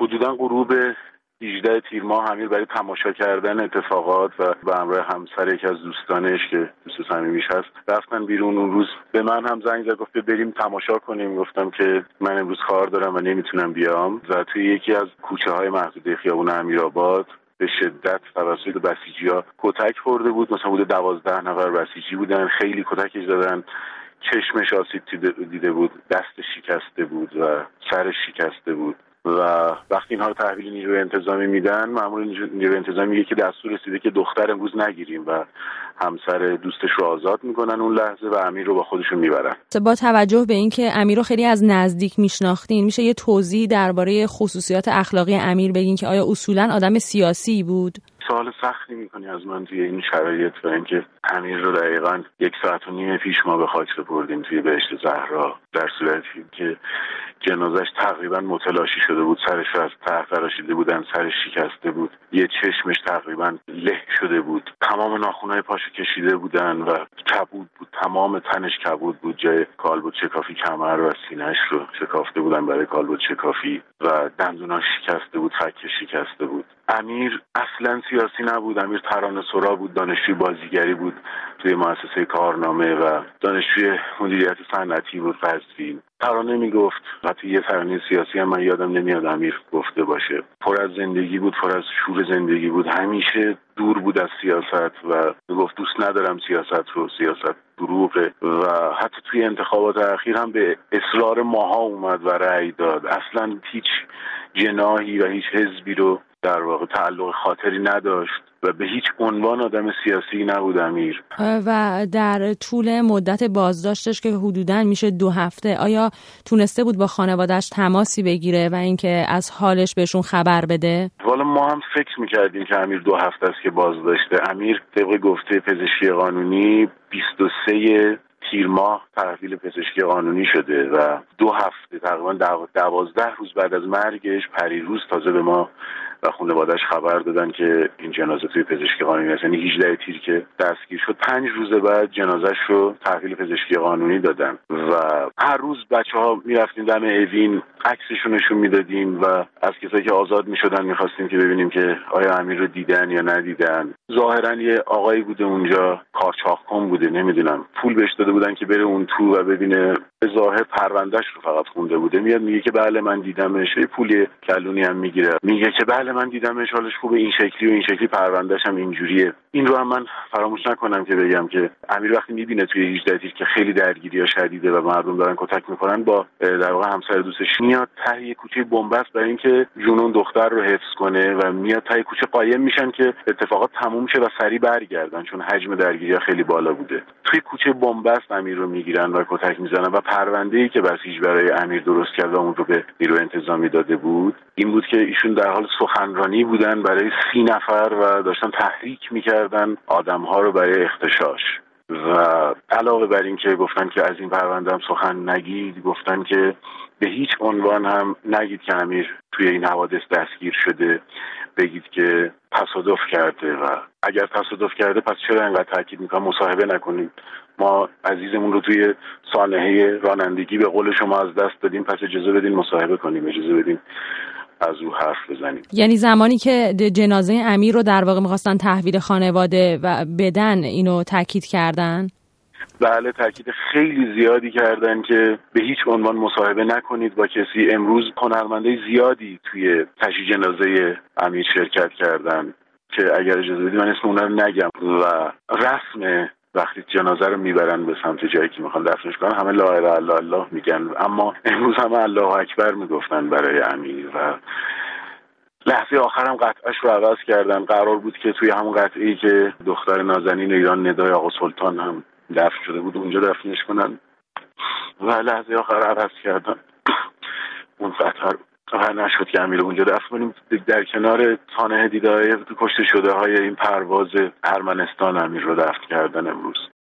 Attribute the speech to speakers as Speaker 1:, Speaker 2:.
Speaker 1: حدوداً غروب 18 تیر ماه امیر برای تماشا کردن اتفاقات و به همراه همسر یکی از دوستانش که دوست صمیمیش هست رفتن بیرون. اون روز به من هم زنگ زد، گفت بریم تماشا کنیم. گفتم که من امروز کار دارم و نمیتونم بیام. و توی یکی از کوچه های محدوده خیابون امیرآباد به شدت توسط بسیجی‌ها کتک خورده بود. مثلا حدود 12 نفر بسیجی بودن، خیلی کتکش زدن. چشمش آسیب دیده بود، دستش شکسته بود و سرش شکسته بود. و وقتی اینها رو تحویل نیروی انتظامی میدن، مأمور نیروی انتظامی میگه که دستور رسیده که دختر امروز نگیریم و همسر دوستش رو آزاد میکنن اون لحظه و امیر رو با خودشون میبرن.
Speaker 2: با توجه به اینکه امیر رو خیلی از نزدیک میشناختین، میشه یه توضیح درباره خصوصیات اخلاقی امیر بگین که آیا اصولاً آدم سیاسی بود؟
Speaker 1: سوال سختی میکنی از من توی این شرایط و اینکه امیر رو دقیقاً 1.5 ساعت پیش ما به خاک سپردیم توی بهشت زهرا، در صورتی که جنازش تقریباً متلاشی شده بود، سرش از ته تراشیده بودن، سرش شکسته بود، یه چشمش تقریباً له شده بود، تمام ناخن‌های پاشو کشیده بودن و کبود بود، تمام تنش کبود بود، جای کالبد شکافی کمر و سینه‌اش رو شکافته بودن برای کالبد شکافی و دندوناش شکسته بود، فکش شکسته بود. امیر اصلاً سیاسی نبود. امیر ترانه‌سرا بود، دانشجوی بازیگری بود توی مؤسسه کارنامه و دانشجوی مدیریت صنعتی بود قزوین. ترانه میگفت، حتی یه ترانه سیاسی هم من یادم نمیاد امیر گفته باشه. پر از زندگی بود، پر از شور زندگی بود، همیشه دور بود از سیاست و میگفت دوست ندارم سیاست رو، سیاست دروغه. و حتی توی انتخابات اخیر هم به اصرار ماها اومد و رأی داد. اصلا هیچ جناحی و هیچ حزبی رو در واقع تعلق خاطری نداشت و به هیچ عنوان آدم سیاسی نبود امیر.
Speaker 2: و در طول مدت بازداشتش که حدوداً میشه 2 هفته، آیا تونسته بود با خانواده‌اش تماسی بگیره و اینکه از حالش بهشون خبر بده؟
Speaker 1: والا ما هم فکر میکردیم که امیر 2 هفته است که بازداشته. امیر طبق گفته پزشکی قانونی 23 تیر ماه تحویل پزشکی قانونی شده و 2 هفته تقریبا 12 روز بعد از مرگش پریروز تازه به ما و خانواده‌اش خبر دادن که این جنازه توی پزشکی قانونی است. یعنی 18 تیر که دستگیر شد 5 روز بعد جنازه‌اش رو تحویل پزشکی قانونی دادن و هر روز بچه‌ها میرفتیم دم اوین عکسشون نشون میدادیم و از کسایی که آزاد میشدن می‌خواستیم که ببینیم که آیا امیر رو دیدن یا ندیدن. ظاهراً یه آقایی بوده اونجا، کارچاخکن بوده، نمیدونم، پول بهش داده بودن که بره اون تو و ببینه. به ظاهر پروندهش رو فقط خونده بوده. میاد میگه که بله من دیدمش، یه پولی کلونی هم میگیره، میگه که بله من دیدمش، حالش خوبه، این شکلی و این شکلی، پروندهش هم اینجوریه. این رو هم من فراموش نکنم که بگم که امیر وقتی میبینه توی 18 تیر که خیلی درگیری‌ها شدیده و مردم دارن کتک میکنن، با در واقع همسر دوستش میاد ته کوچه بنبست برای اینکه جنون دختر رو حفظ کنه و میاد ته کوچه قایم میشن که اتفاقات تموم شه و سریع برگردن، چون حجم درگیری‌ها خیلی بالا بوده. توی کوچه بنبست امیر رو میگیرن و کتک میزنن و پرونده‌ای که بسیج برای امیر درست کرد و اون رو به نیروی انتظامی داده بود این بود که ایشون در حال سخنرانی بودن برای 30 نفر و داشتن تحریک میکردن آدم‌ها رو برای اغتشاش. و علاوه بر این که گفتن که از این پرونده هم سخن نگید، گفتن که به هیچ عنوان هم نگید که امیر توی این حوادث دستگیر شده، بگید که تصادف کرده و اگر تصادف کرده پس چرا اینقدر تاکید میکنم مصاحبه نکنید، ما عزیزمون رو توی سانحه رانندگی به قول شما از دست دادیم، پس اجازه بدین مصاحبه کنیم، اجازه بدین از او حرف بزنیم.
Speaker 2: یعنی زمانی که جنازه امیر رو در واقع می‌خواستن تحویل خانواده و بدن اینو تاکید کردن؟
Speaker 1: بله، تاکید خیلی زیادی کردن که به هیچ عنوان مصاحبه نکنید با کسی. امروز هنرمندای زیادی توی تشییع جنازه امیر شرکت کردن که اگر اجازه بدید من اسم اونا رو نگم و رسم وقتی جنازه رو میبرن به سمت جایی که میخوان دفنش کنن همه لا اله الا الله میگن، اما امروز همه الله اکبر میگفتن برای امیر و لحظه آخرم قطعش رو عوض کردن. قرار بود که توی همون قطعه‌ای که دختر نازنین ایران ندای آقا سلطان هم دفن شده بود اونجا دفنش کنن و لحظه آخر عوض کردن اون قطعه و نشد که امیر اونجا دفن کنیم. در کنار سانحه دیده‌های کشته شده های این پرواز ارمنستان امیر رو دفن کردن امروز.